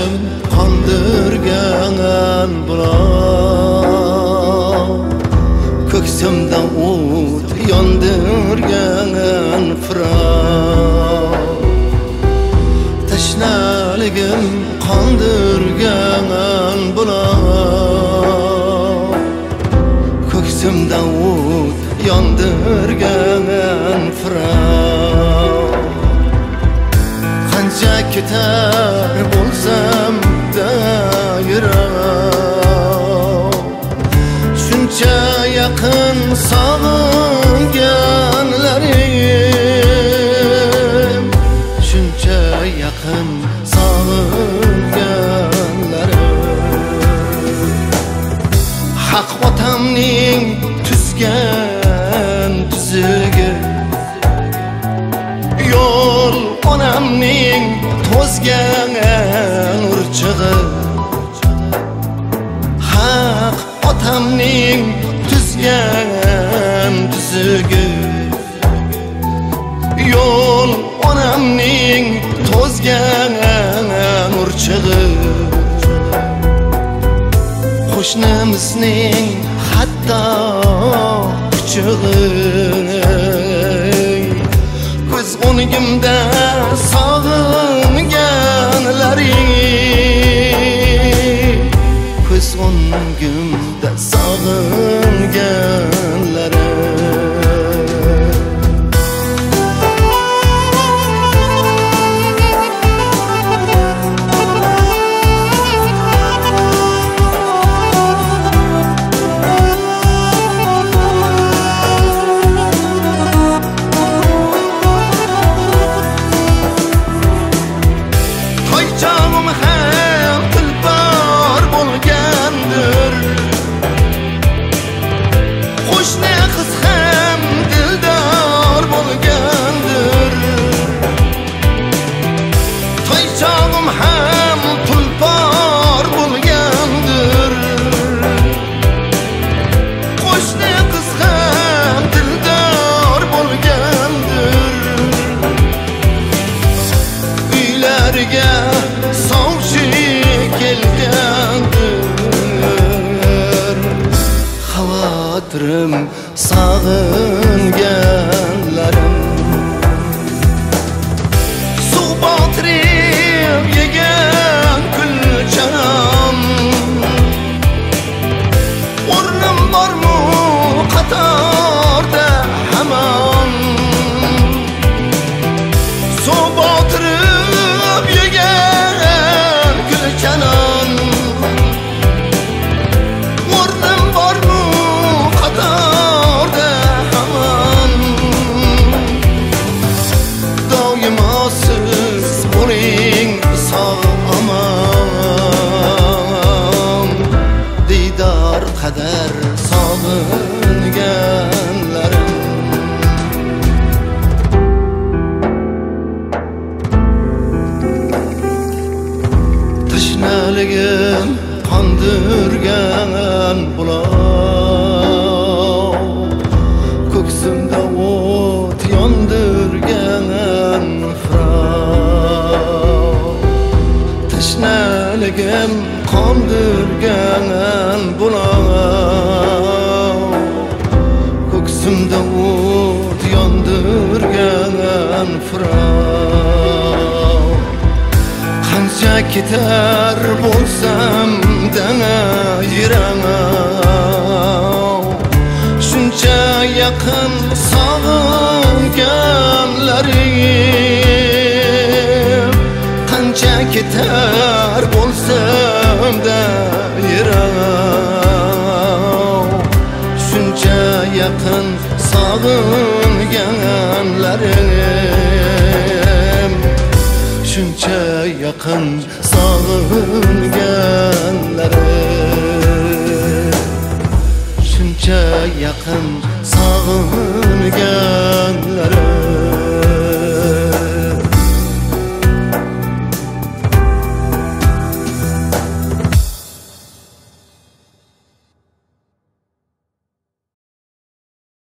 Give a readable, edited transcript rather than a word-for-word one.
qondirgan buloq, ko'ksimda o't yondirgan firoq. Tashnaligim qondirgan buloq, ko'ksimda o't yondirgan firoq. Qancha ketar bo'lsam da yiroq, shuncha yaqin sog'inganlarim, shuncha yaqin sog'inganlarim. Haq otamning tuzgan tuzigi, yo'l onamning to'zgan urchig'i. Haq otamning tuzgan tuzigi, yo'l onamning to'zgan urchig'i. Qo'shnimizning hatto kuchug'i, ko'z o'ngimda sog'inganlaring, ko'z o'ngimda sog'inganlaring. Sovchi kelgandir, xavotirim sog'inganlarim. Suv botirib yegan kulchanom, o'rnim bormi qatorda hamon. Suv botirib yegan kulchanom, o'rnim bormi qatorda hamon. Doimo siz bo'ling sog' omon, diydor qadar sog'inganlarim. Tashnaligim qondirgan buloq, ko'ksimda o't yondirgan firoq. Tashnaligim qondirgan buloq, ko'ksimda o't yondirgan firoq. Qancha ketar bo'lsam dana yiroq, shuncha yaqin sog'inganlarim. Qancha ketar bo'lsam da yiroq, shuncha yaqin sog'inganlarim, shuncha yaqin sog'inganlarim, shuncha yaqin sog'inganlarim.